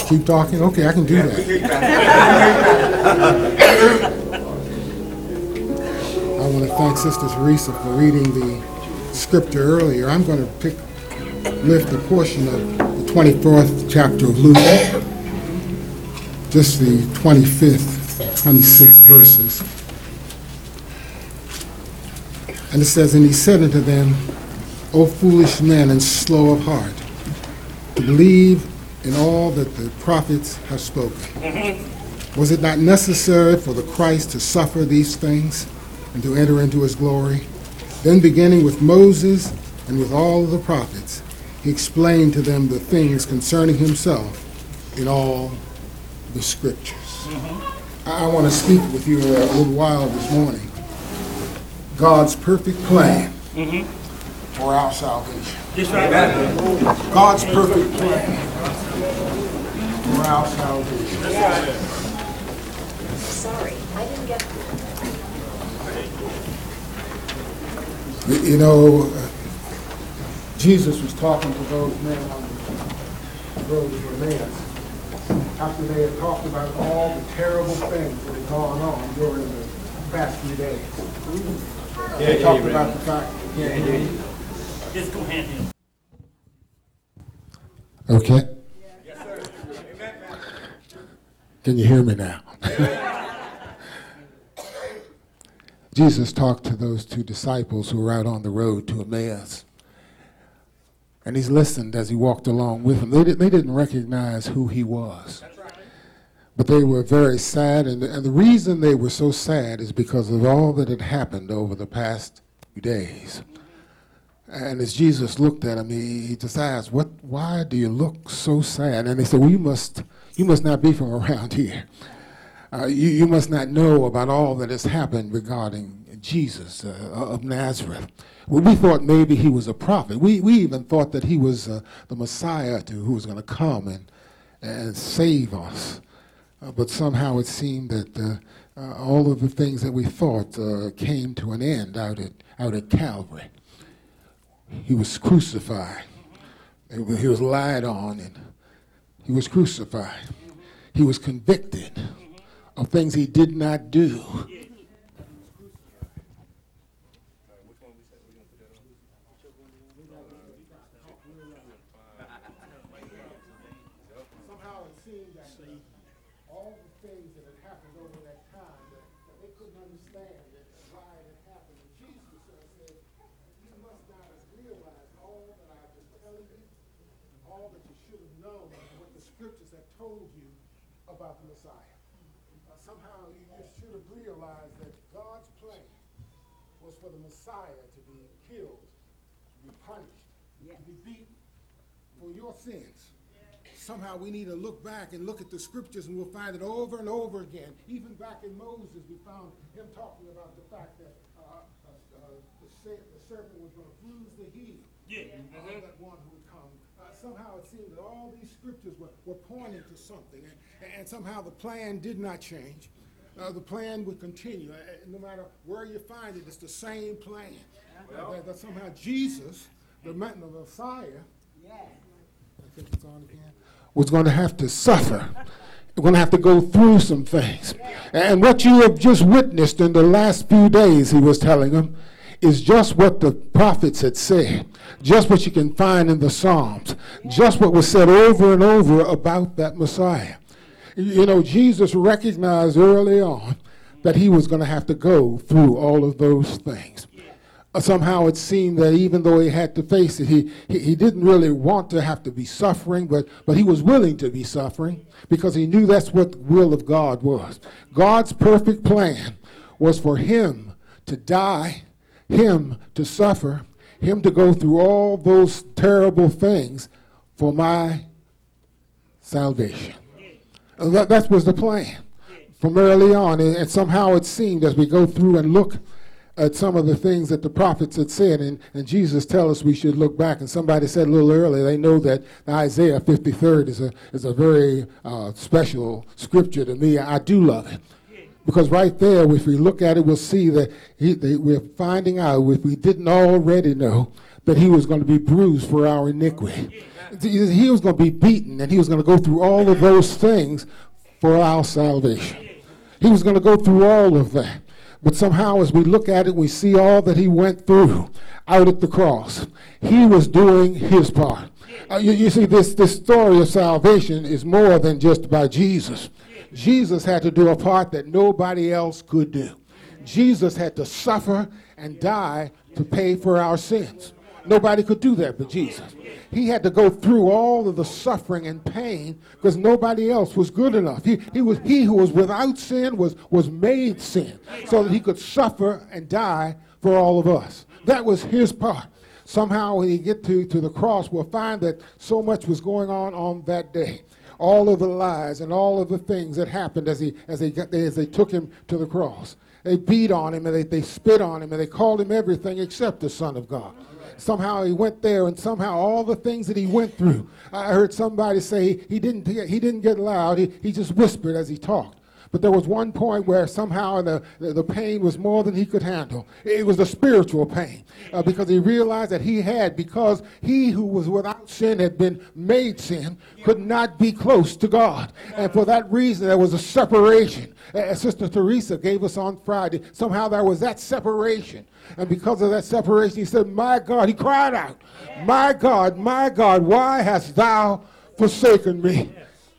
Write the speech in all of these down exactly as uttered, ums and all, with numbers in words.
Just keep talking? Okay, I can do that. I want to thank Sister Teresa for reading the scripture earlier. I'm going to pick, lift a portion of the twenty-fourth chapter of Luke, just the twenty-fifth, twenty-sixth verses. And it says, "And he said unto them, O foolish men and slow of heart, to believe in all that the prophets have spoken. Mm-hmm. Was it not necessary for the Christ to suffer these things and to enter into his glory? Then beginning with Moses and with all of the prophets, he explained to them the things concerning himself in all the scriptures." Mm-hmm. I, I want to speak with you a little while this morning. God's perfect plan mm-hmm. for our salvation. That's right. God's perfect plan for our salvation. That's right. Sorry, I didn't get You, you know, uh, Jesus was talking to those men on the road to Emmaus after they had talked about all the terrible things that had gone on during the past few days. Yeah, they yeah, talked yeah, about the fact. Yeah, yeah, yeah. Just go hand him. Okay. Yes, sir. Amen. Can you hear me now? Jesus talked to those two disciples who were out on the road to Emmaus. And he's listened as he walked along with them. They, did, they didn't recognize who he was. That's right. But they were very sad. And, and the reason they were so sad is because of all that had happened over the past few days. And as Jesus looked at him, he, he just asked, "What? Why do you look so sad?" And they said, "Well, you must, you must not be from around here. Uh, you, you must not know about all that has happened regarding Jesus uh, of Nazareth." Well, we thought maybe he was a prophet. We we even thought that he was uh, the Messiah to, who was going to come and and save us. Uh, but somehow it seemed that uh, uh, all of the things that we thought uh, came to an end out at out at Calvary. He was crucified. He was lied on, and he was crucified. He was convicted of things he did not do. Somehow it seemed that all the things that had happened over that time, that, that they couldn't understand that why it had happened. And Jesus said, "You must not have realized all that I've been telling you, all that you should have known, and what the scriptures have told you about the Messiah." Uh, somehow you just should have realized that God's plan was for the Messiah to be killed, to be punished, yeah. to be beaten for your sins. Somehow we need to look back and look at the scriptures, and we'll find it over and over again. Even back in Moses, we found him talking about the fact that uh, uh, uh, the, ser- the serpent was going to bruise the heel Yeah. of Mm-hmm. that one who would come. Uh, somehow it seemed that all these scriptures were, were pointing to something, and, and somehow the plan did not change. Uh, the plan would continue. Uh, no matter where you find it, it's the same plan. Well, that, that somehow Jesus, the, the Messiah, yeah. I think it's on again, was going to have to suffer. We're going to have to go through some things. And what you have just witnessed in the last few days, he was telling them, is just what the prophets had said, just what you can find in the Psalms, just what was said over and over about that Messiah. You know, Jesus recognized early on that he was going to have to go through all of those things. Somehow it seemed that even though he had to face it, he, he, he didn't really want to have to be suffering, but, but he was willing to be suffering because he knew that's what the will of God was. God's perfect plan was for him to die, him to suffer, him to go through all those terrible things for my salvation. That, that was the plan from early on, and, and somehow it seemed as we go through and look at some of the things that the prophets had said, and, and Jesus tells us we should look back. And somebody said a little earlier, they know that Isaiah fifty-third is a is a very uh, special scripture to me. I do love it. Because right there, if we look at it, we'll see that he, they, we're finding out, if we didn't already know, that he was going to be bruised for our iniquity. He was going to be beaten, and he was going to go through all of those things for our salvation. He was going to go through all of that. But somehow as we look at it, we see all that he went through out at the cross. He was doing his part. Uh, you, you see, this, this story of salvation is more than just about Jesus. Jesus had to do a part that nobody else could do. Jesus had to suffer and die to pay for our sins. Nobody could do that but Jesus. He had to go through all of the suffering and pain because nobody else was good enough. He, he, was, he who was without sin was, was made sin so that he could suffer and die for all of us. That was his part. Somehow when he get to, to the cross, we'll find that so much was going on on that day. All of the lies and all of the things that happened as, he, as, they, got, as they took him to the cross. They beat on him and they, they spit on him and they called him everything except the Son of God. Somehow he went there, and somehow all the things that he went through. I heard somebody say he didn't he didn't get loud. He, he just whispered as he talked. But there was one point where somehow the, the, the pain was more than he could handle. It was the spiritual pain uh, because he realized that he had, because he who was without sin had been made sin, could not be close to God. And for that reason, there was a separation. As Sister Teresa gave us on Friday, somehow there was that separation. And because of that separation, he said, my God, he cried out, my God, my God, why hast thou forsaken me?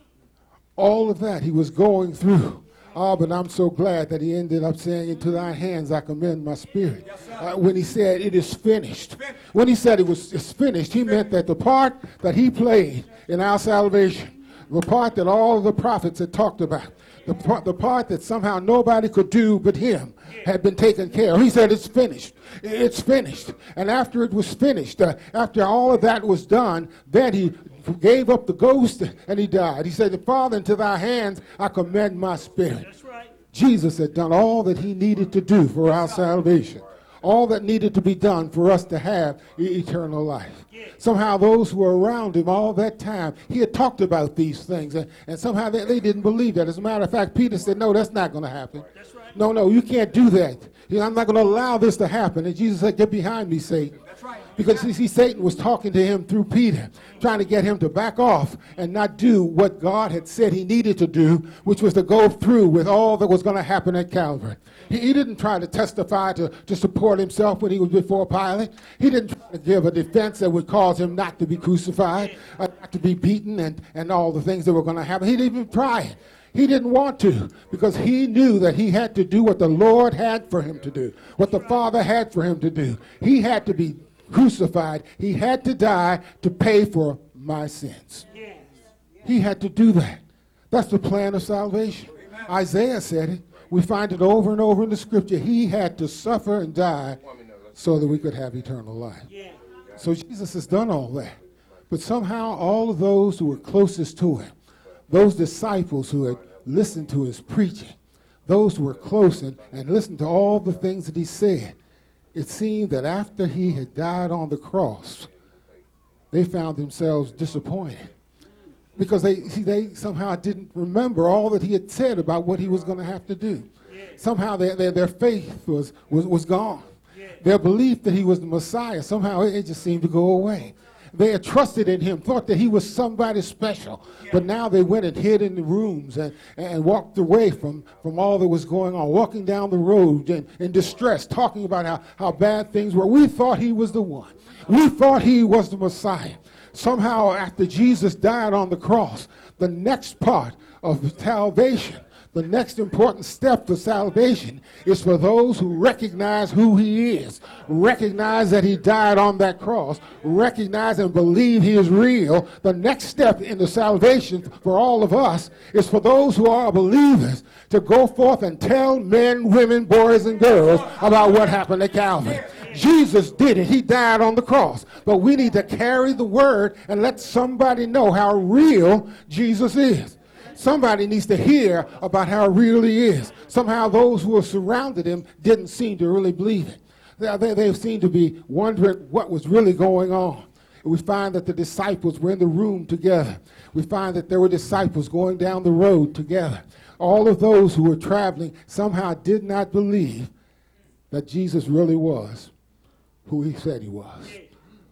All of that he was going through. Oh, but I'm so glad that he ended up saying, into thy hands I commend my spirit. Uh, when he said, it is finished. When he said it was it's finished, he meant that the part that he played in our salvation, the part that all the prophets had talked about, the part, the part that somehow nobody could do but him, had been taken care of. He said, it's finished. It's finished. And after it was finished, uh, after all of that was done, then he gave up the ghost and he died. He said, Father, into thy hands I commend my spirit. That's right. Jesus had done all that he needed to do for our salvation. All that needed to be done for us to have e- eternal life. Somehow those who were around him all that time, he had talked about these things, and, and somehow they, they didn't believe that. As a matter of fact, Peter said, no, that's not going to happen. That's right. No, no, you can't do that. You know, I'm not going to allow this to happen. And Jesus said, get behind me, Satan. That's right. Because you see, Satan was talking to him through Peter, trying to get him to back off and not do what God had said he needed to do, which was to go through with all that was going to happen at Calvary. He, he didn't try to testify to, to support himself when he was before Pilate. He didn't try to give a defense that would cause him not to be crucified, uh, not to be beaten, and, and all the things that were going to happen. He didn't even try it. He didn't want to, because he knew that he had to do what the Lord had for him to do, what the Father had for him to do. He had to be crucified. He had to die to pay for my sins. He had to do that. That's the plan of salvation. Isaiah said it. We find it over and over in the scripture. He had to suffer and die so that we could have eternal life. So Jesus has done all that. But somehow all of those who were closest to him, those disciples who had listened to his preaching, those who were close and, and listened to all the things that he said, it seemed that after he had died on the cross, they found themselves disappointed. Because they, see, they somehow didn't remember all that he had said about what he was going to have to do. Somehow their, their, their faith was, was, was gone. Their belief that he was the Messiah, somehow it, it just seemed to go away. They had trusted in him, thought that he was somebody special. But now they went and hid in the rooms and, and walked away from, from all that was going on, walking down the road in, in distress, talking about how, how bad things were. We thought he was the one. We thought he was the Messiah. Somehow after Jesus died on the cross, the next part of salvation, the next important step for salvation is for those who recognize who he is, recognize that he died on that cross, recognize and believe he is real. The next step in the salvation for all of us is for those who are believers to go forth and tell men, women, boys, and girls about what happened at Calvary. Jesus did it. He died on the cross. But we need to carry the word and let somebody know how real Jesus is. Somebody needs to hear about how real he is. Somehow those who were surrounded him didn't seem to really believe it. They, they, they seemed to be wondering what was really going on. And we find that the disciples were in the room together. We find that there were disciples going down the road together. All of those who were traveling somehow did not believe that Jesus really was who he said he was.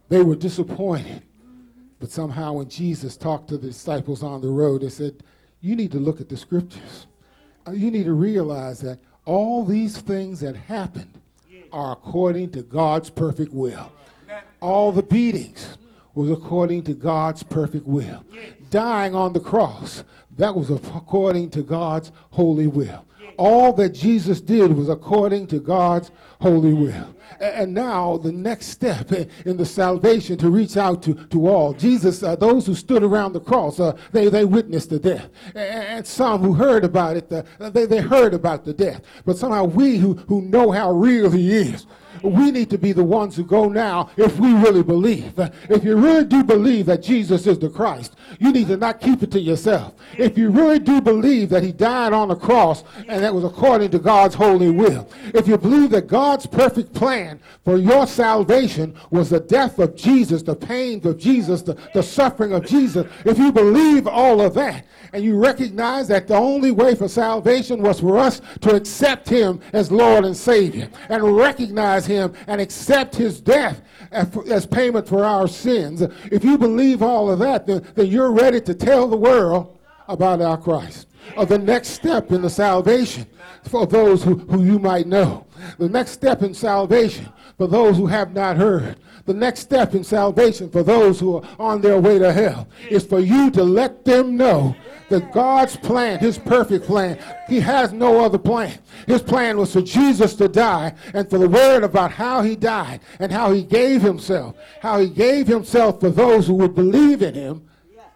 They were disappointed. But somehow when Jesus talked to the disciples on the road, they said, you need to look at the scriptures. Uh, you need to realize that all these things that happened are according to God's perfect will. All the beatings was according to God's perfect will. Dying on the cross, that was according to God's holy will. All that Jesus did was according to God's holy will. And now the next step in the salvation to reach out to, to all. Jesus, uh, those who stood around the cross, uh, they, they witnessed the death. And some who heard about it, uh, they, they heard about the death. But somehow we who, who know how real he is, we need to be the ones who go now if we really believe. If you really do believe that Jesus is the Christ, you need to not keep it to yourself. If you really do believe that he died on the cross and that was according to God's holy will, if you believe that God's perfect plan for your salvation was the death of Jesus, the pain of Jesus, the, the suffering of Jesus, if you believe all of that and you recognize that the only way for salvation was for us to accept him as Lord and Savior and recognize him and accept his death as, as payment for our sins. If you believe all of that, then, then you're ready to tell the world about our Christ. Or the next step in the salvation for those who, who you might know. The next step in salvation for those who have not heard. The next step in salvation for those who are on their way to hell is for you to let them know that God's plan, his perfect plan, he has no other plan. His plan was for Jesus to die and for the word about how he died and how he gave himself, how he gave himself for those who would believe in him.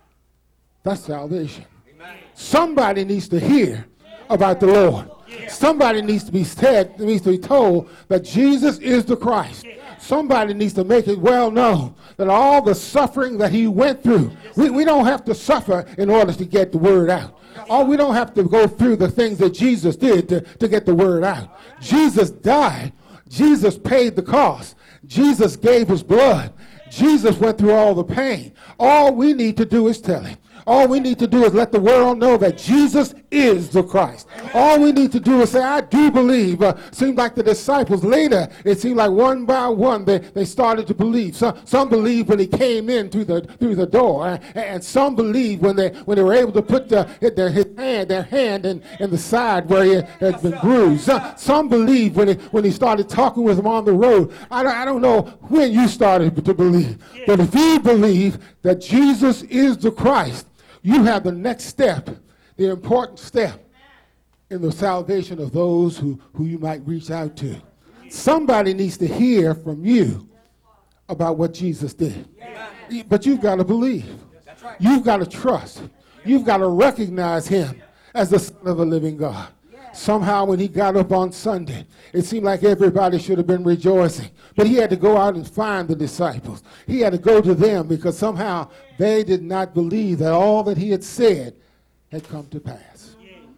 That's salvation. Somebody needs to hear about the Lord. Somebody needs to be said, needs to be told that Jesus is the Christ. Somebody needs to make it well known that all the suffering that he went through, we, we don't have to suffer in order to get the word out. Or we don't have to go through the things that Jesus did to, to get the word out. Jesus died. Jesus paid the cost. Jesus gave his blood. Jesus went through all the pain. All we need to do is tell him. All we need to do is let the world know that Jesus is the Christ. All we need to do is say, I do believe. Uh, seemed like the disciples later, it seemed like one by one they, they started to believe. Some, some believed when he came in through the through the door, and, and some believed when they when they were able to put the, their his hand their hand in, in the side where he had been bruised. Some, some believed when he when he started talking with them on the road. I don't, I don't know when you started to believe, but if you believe that Jesus is the Christ, you have the next step, the important step in the salvation of those who, who you might reach out to. Somebody needs to hear from you about what Jesus did. But you've got to believe. You've got to trust. You've got to recognize him as the Son of the living God. Somehow when he got up on Sunday, it seemed like everybody should have been rejoicing. But he had to go out and find the disciples. He had to go to them because somehow they did not believe that all that he had said had come to pass.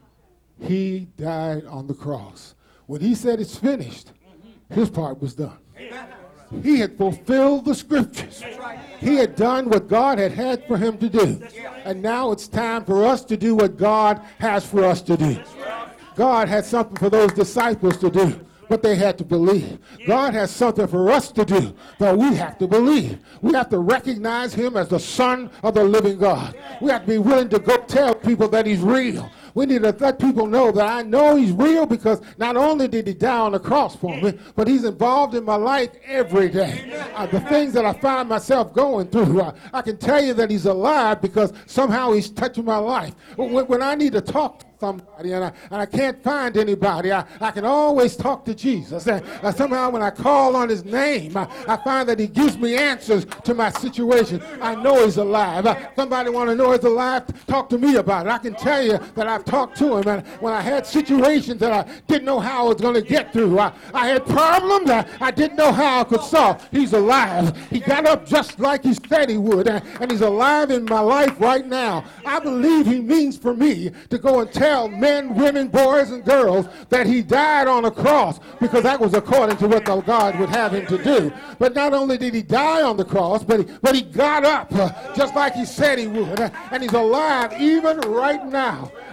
He died on the cross. When he said it's finished, his part was done. He had fulfilled the scriptures. He had done what God had had for him to do. And now it's time for us to do what God has for us to do. God had something for those disciples to do, but they had to believe. God has something for us to do, but we have to believe. We have to recognize him as the Son of the living God. We have to be willing to go tell people that he's real. We need to let people know that I know he's real because not only did he die on the cross for me, but he's involved in my life every day. Uh, the things that I find myself going through, uh, I can tell you that he's alive because somehow he's touching my life. When, when I need to talk to somebody and I, and I can't find anybody, I, I can always talk to Jesus. And uh, somehow when I call on his name, I, I find that he gives me answers to my situation. I know he's alive. Uh, somebody want to know he's alive? Talk to me about it. I can tell you that I've talked to him, and when I had situations that I didn't know how I was going to get through, I, I had problems I, I didn't know how I could solve. He's alive. He got up just like he said he would, and, and he's alive in my life right now. I believe he means for me to go and tell men, women, boys, and girls that he died on a cross because that was according to what the God would have him to do. But not only did he die on the cross, but he, but he got up uh, just like he said he would, uh, and he's alive even right now.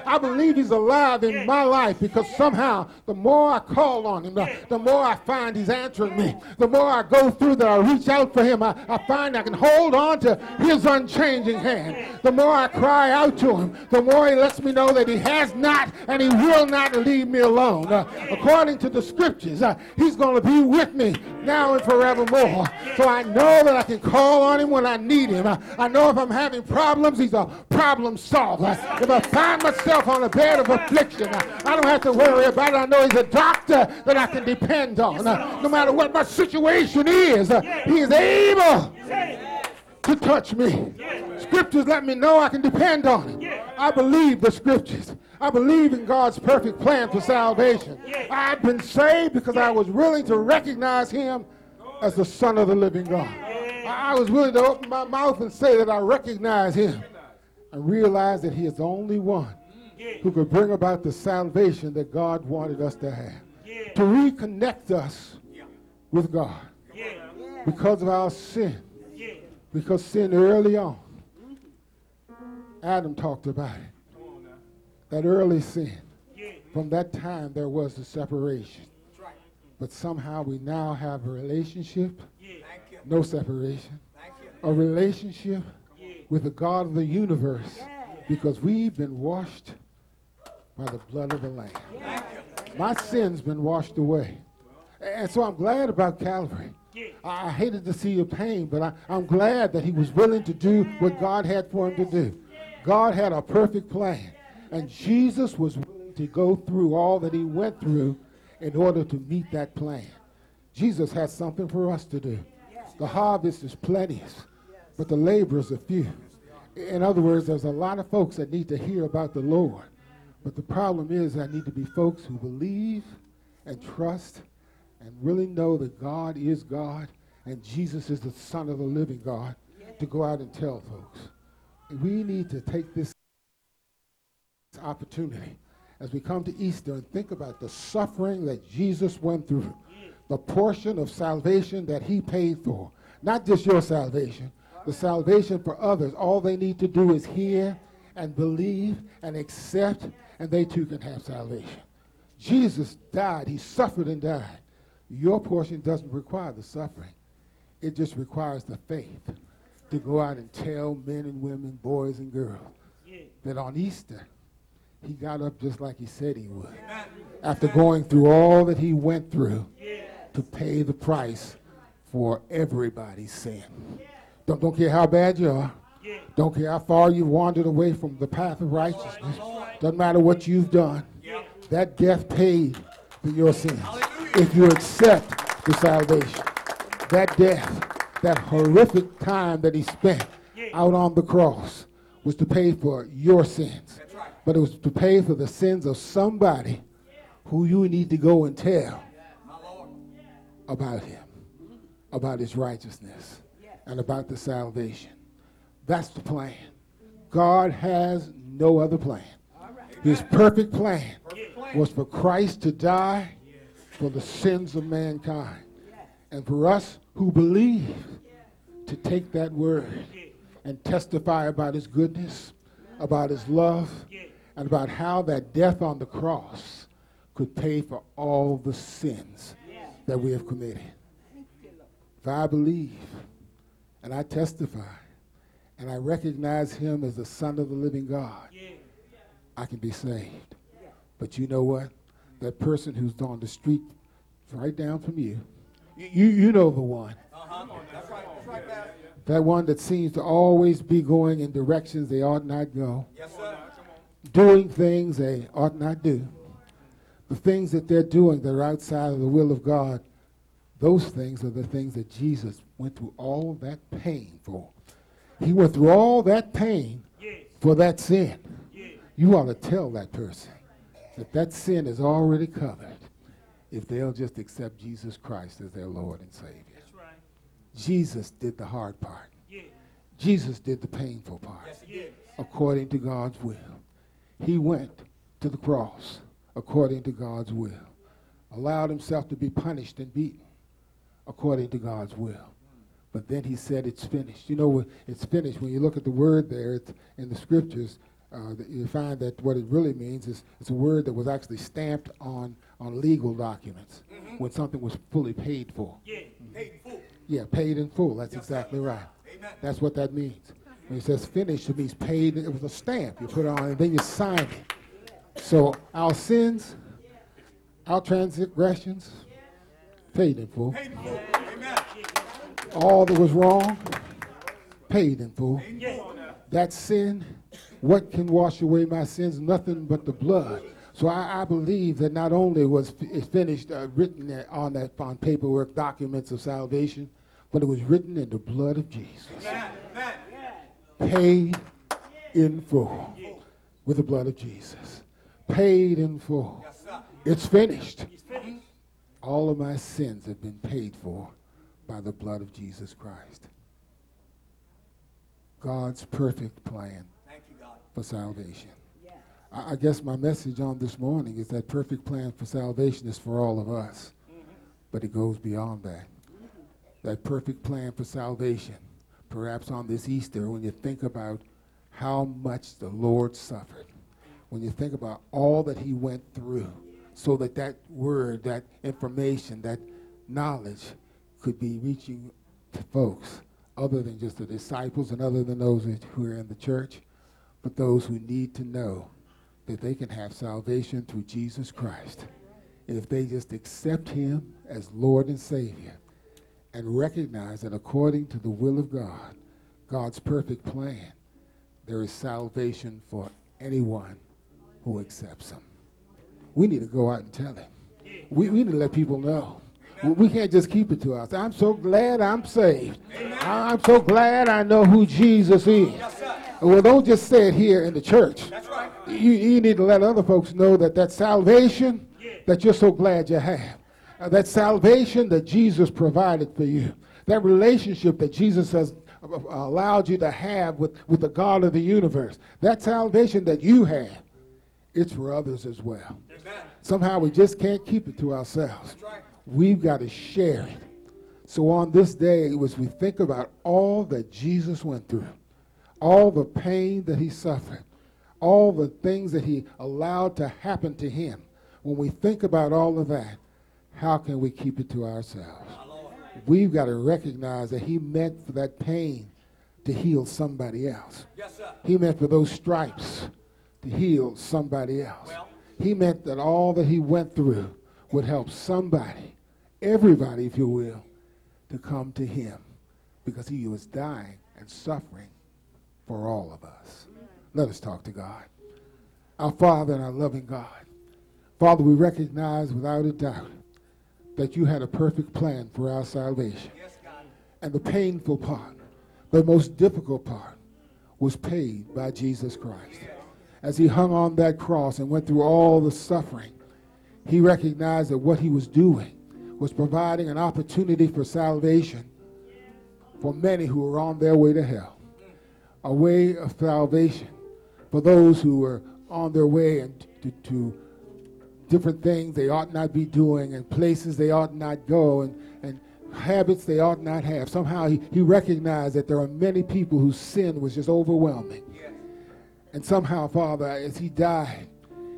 I believe he's alive in my life because somehow the more I call on him, the, the more I find he's answering me. The more I go through that, I reach out for him, I, I find I can hold on to his unchanging hand. The more I cry out to him, the more he lets me know that he has not and he will not leave me alone. Uh, according to the scriptures, uh, he's going to be with me now and forevermore. So I know that I can call on him when I need him. I, I know if I'm having problems, he's a problem solver. If I find myself on a bed of affliction, I, I don't have to worry about it. I know he's a doctor that I can depend on. Uh, no matter what my situation is, uh, he is able to touch me. Scriptures let me know I can depend on him. I believe the scriptures. I believe in God's perfect plan for salvation. I've been saved because I was willing to recognize him as the Son of the living God. I was willing to open my mouth and say that I recognize him and realize that he is the only one who could bring about the salvation that God wanted us to have. To reconnect us with God because of our sin. Because sin early on, Adam talked about it. That early sin. From that time there was a separation. But somehow we now have a relationship, no separation, a relationship with the God of the universe because we've been washed by the blood of the Lamb. My sin's been washed away. And so I'm glad about Calvary. I hated to see your pain, but I, I'm glad that he was willing to do what God had for him to do. God had a perfect plan, and Jesus was willing to go through all that he went through in order to meet that plan. Jesus has something for us to do. The harvest is plenteous, but the laborers are few. In other words, there's a lot of folks that need to hear about the Lord, but the problem is there need to be folks who believe and trust and really know that God is God and Jesus is the Son of the living God to go out and tell folks. We need to take this opportunity as we come to Easter and think about the suffering that Jesus went through, the portion of salvation that he paid for. Not just your salvation, the salvation for others. All they need to do is hear and believe and accept, and they too can have salvation. Jesus died. He suffered and died. Your portion doesn't require the suffering. It just requires the faith to go out and tell men and women, boys and girls, that on Easter, he got up just like he said he would. After going through all that he went through to pay the price for everybody's sin. Don't, don't care how bad you are. Don't care how far you've wandered away from the path of righteousness. Doesn't matter what you've done. That death paid for your sins. If you accept the salvation, that death, that horrific time that he spent out on the cross was to pay for your sins. But it was to pay for the sins of somebody who you need to go and tell about him, about his righteousness, and about the salvation. That's the plan. God has no other plan. His perfect plan was for Christ to die for the sins of mankind. And for us who believe to take that word and testify about his goodness, about his love, and about how that death on the cross could pay for all the sins that we have committed. If I believe and I testify and I recognize him as the Son of the living God, I can be saved. But you know what? That person who's on the street right down from you, you, you know the one. Uh-huh. That's right. That's right, Pastor. That one that seems to always be going in directions they ought not go. Yes, sir. Doing things they ought not do. The things that they're doing that are outside of the will of God, those things are the things that Jesus went through all that pain for. He went through all that pain for that sin. You ought to tell that person that that sin is already covered if they'll just accept Jesus Christ as their Lord and Savior. That's right. Jesus did the hard part. Yeah. Jesus did the painful part. Yes, he did. According to God's will. He went to the cross according to God's will. Allowed himself to be punished and beaten according to God's will. But then he said it's finished. You know, it's finished. When you look at the word there it's in the scriptures, uh, that you find that what it really means is it's a word that was actually stamped on, on legal documents mm-hmm. when something was fully paid for. Yeah, paid in full. Yeah, paid in full. That's yes, exactly sir. Right. Amen. That's what that means. When it says finished, it means paid. It was a stamp you put on, and then you sign it. So our sins, our transgressions, paid in full. Paid in full. Amen. All that was wrong, paid in full. That sin, what can wash away my sins? Nothing but the blood. So I, I believe that not only was it finished, uh, written on that on paperwork, documents of salvation, but it was written in the blood of Jesus. Paid in full with the blood of Jesus. Paid in full. It's finished. All of my sins have been paid for by the blood of Jesus Christ. God's perfect plan Thank you, God. For salvation. Yeah. I, I guess my message on this morning is that perfect plan for salvation is for all of us, mm-hmm. but it goes beyond that. Mm-hmm. That perfect plan for salvation, perhaps on this Easter, when you think about how much the Lord suffered, when you think about all that he went through, so that that word, that information, that knowledge could be reaching to folks other than just the disciples and other than those who are in the church, but those who need to know that they can have salvation through Jesus Christ if they just accept him as Lord and Savior and recognize that according to the will of God, God's perfect plan, there is salvation for anyone who accepts him. We need to go out and tell him. We, we need to let people know. We can't just keep it to us. I'm so glad I'm saved. Amen. I'm so glad I know who Jesus is. Yes, well, don't just say it here in the church. That's right. You, you need to let other folks know that that salvation yeah. that you're so glad you have. Uh, that salvation that Jesus provided for you. That relationship that Jesus has uh, allowed you to have with, with the God of the universe. That salvation that you have, it's for others as well. Amen. Somehow we just can't keep it to ourselves. That's right. We've got to share it. So on this day, as we think about all that Jesus went through, all the pain that he suffered, all the things that he allowed to happen to him, when we think about all of that, how can we keep it to ourselves? We've got to recognize that he meant for that pain to heal somebody else. Yes, sir. He meant for those stripes to heal somebody else. Well, he meant that all that he went through would help somebody, everybody, if you will, to come to him because he was dying and suffering for all of us. Let us talk to God. Our Father and our loving God. Father, we recognize without a doubt that you had a perfect plan for our salvation. Yes, God. And the painful part, the most difficult part, was paid by Jesus Christ. Yes. As he hung on that cross and went through all the suffering, he recognized that what he was doing was providing an opportunity for salvation for many who were on their way to hell. A way of salvation for those who were on their way and to, to different things they ought not be doing and places they ought not go and, and habits they ought not have. Somehow he, he recognized that there are many people whose sin was just overwhelming. Yes. And somehow, Father, as he died,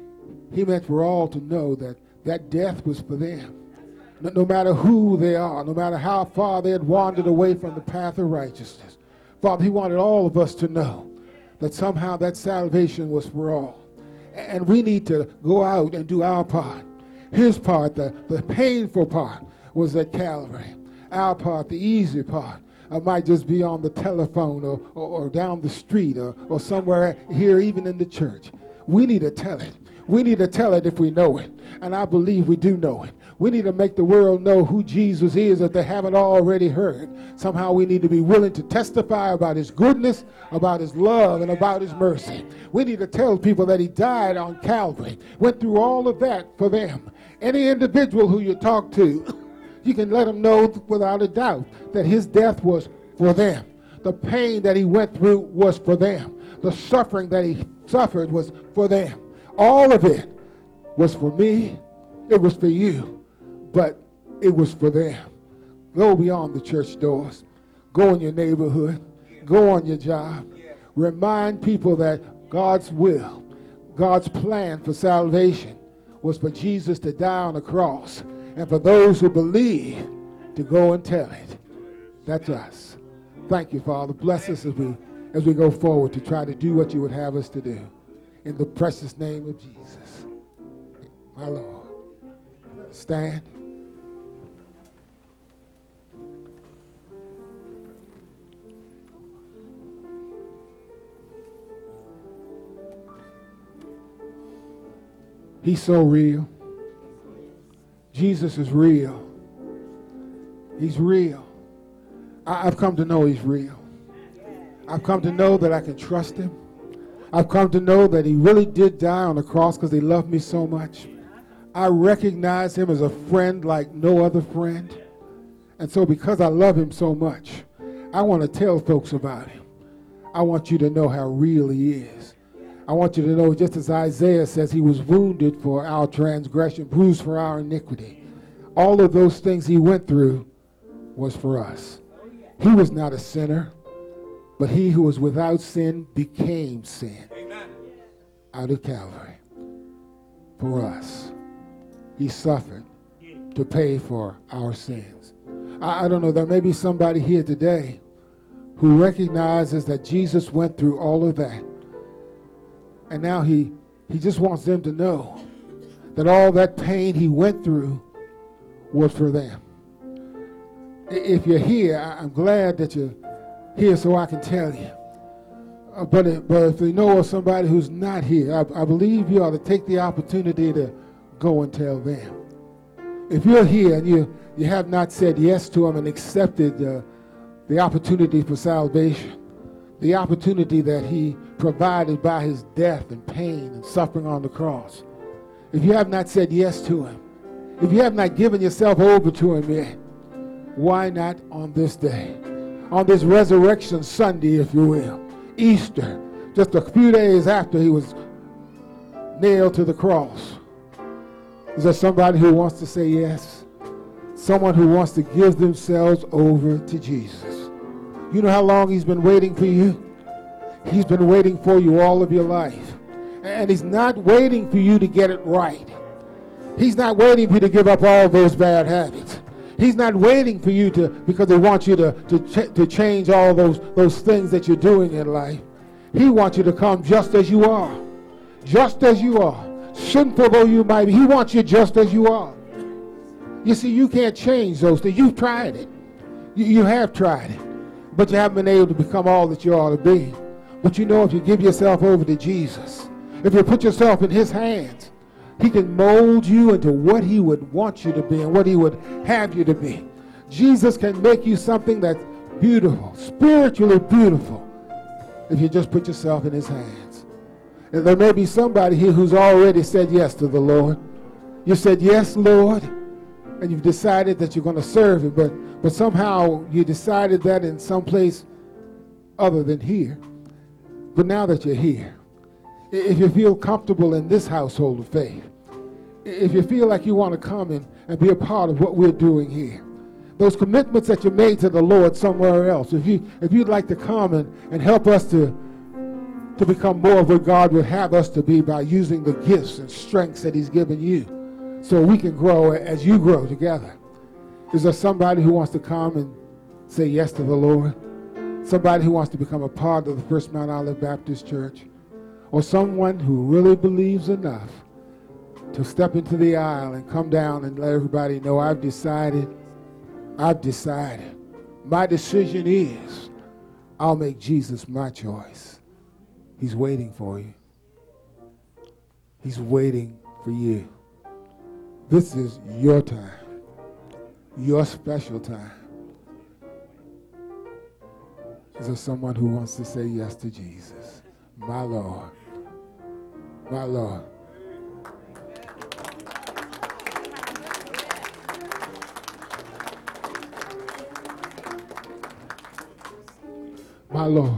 he meant for all to know that that death was for them. No, no matter who they are, no matter how far they had wandered away from the path of righteousness. Father, he wanted all of us to know that somehow that salvation was for all. And we need to go out and do our part. His part, the, the painful part, was at Calvary. Our part, the easy part, uh, might just be on the telephone or, or, or down the street or, or somewhere here, even in the church. We need to tell it. We need to tell it if we know it. And I believe we do know it. We need to make the world know who Jesus is if they haven't already heard. Somehow we need to be willing to testify about his goodness, about his love, and about his mercy. We need to tell people that he died on Calvary, went through all of that for them. Any individual who you talk to, you can let them know without a doubt that his death was for them. The pain that he went through was for them. The suffering that he suffered was for them. All of it was for me. It was for you. But it was for them. Go beyond the church doors. Go in your neighborhood. Go on your job. Remind people that God's will, God's plan for salvation was for Jesus to die on the cross, and for those who believe to go and tell it. That's us. Thank you, Father. Bless us as we as we go forward to try to do what you would have us to do. In the precious name of Jesus. My Lord. Stand. He's so real. Jesus is real. He's real. I, I've come to know he's real. I've come to know that I can trust him. I've come to know that he really did die on the cross because he loved me so much. I recognize him as a friend like no other friend. And so because I love him so much, I want to tell folks about him. I want you to know how real he is. I want you to know, just as Isaiah says, he was wounded for our transgression, bruised for our iniquity. All of those things he went through was for us. He was not a sinner, but he who was without sin became sin. Amen. Out of Calvary for us. He suffered to pay for our sins. I, I don't know, there may be somebody here today who recognizes that Jesus went through all of that. And now he, he just wants them to know that all that pain he went through was for them. If you're here, I'm glad that you're here so I can tell you. Uh, but, if, but if you know of somebody who's not here, I, I believe you ought to take the opportunity to go and tell them. If you're here and you, you have not said yes to him and accepted uh, the opportunity for salvation, the opportunity that he provided by his death and pain and suffering on the cross, if you have not said yes to him, if you have not given yourself over to him yet, why not on this day? On this Resurrection Sunday, if you will, Easter, just a few days after he was nailed to the cross. Is there somebody who wants to say yes? Someone who wants to give themselves over to Jesus. You know how long he's been waiting for you? He's been waiting for you all of your life. And he's not waiting for you to get it right. He's not waiting for you to give up all those bad habits. He's not waiting for you to, because he wants you to, to, ch- to change all those, those things that you're doing in life. He wants you to come just as you are. Just as you are. Sinful though you might be, he wants you just as you are. You see, you can't change those things. You've tried it. You, you have tried it. But you haven't been able to become all that you ought to be. But you know, if you give yourself over to Jesus, if you put yourself in his hands, he can mold you into what he would want you to be and what he would have you to be. Jesus can make you something that's beautiful, spiritually beautiful, if you just put yourself in his hands. And there may be somebody here who's already said yes to the Lord. You said, yes, Lord, and you've decided that you're going to serve him, but, but somehow you decided that in some place other than here. But now that you're here, if you feel comfortable in this household of faith, if you feel like you want to come in and be a part of what we're doing here, those commitments that you made to the Lord somewhere else, if, you, if you'd like to come and, and help us to, to become more of what God would have us to be by using the gifts and strengths that he's given you so we can grow as you grow together. Is there somebody who wants to come and say yes to the Lord? Somebody who wants to become a part of the First Mount Olive Baptist Church? Or someone who really believes enough to step into the aisle and come down and let everybody know, I've decided, I've decided. My decision is, I'll make Jesus my choice. He's waiting for you. He's waiting for you. This is your time, your special time. Is there someone who wants to say yes to Jesus? My Lord. My Lord. My Lord.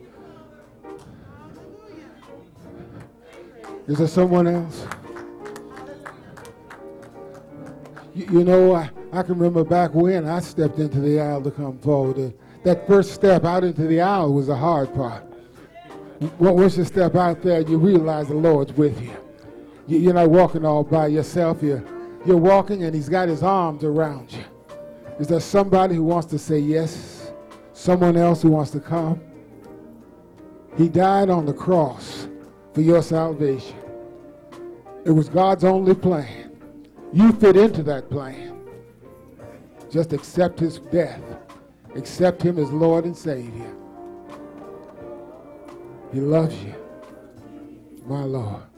Is there someone else? You, you know, I, I can remember back when I stepped into the aisle to come forward. Uh, that first step out into the aisle was the hard part. Well, once you step out there, you realize the Lord's with you. You- You're not walking all by yourself. You're, you're walking and he's got his arms around you. Is there somebody who wants to say yes? Someone else who wants to come? He died on the cross for your salvation. It was God's only plan. You fit into that plan. Just accept his death. Accept him as Lord and Savior. He loves you, my Lord.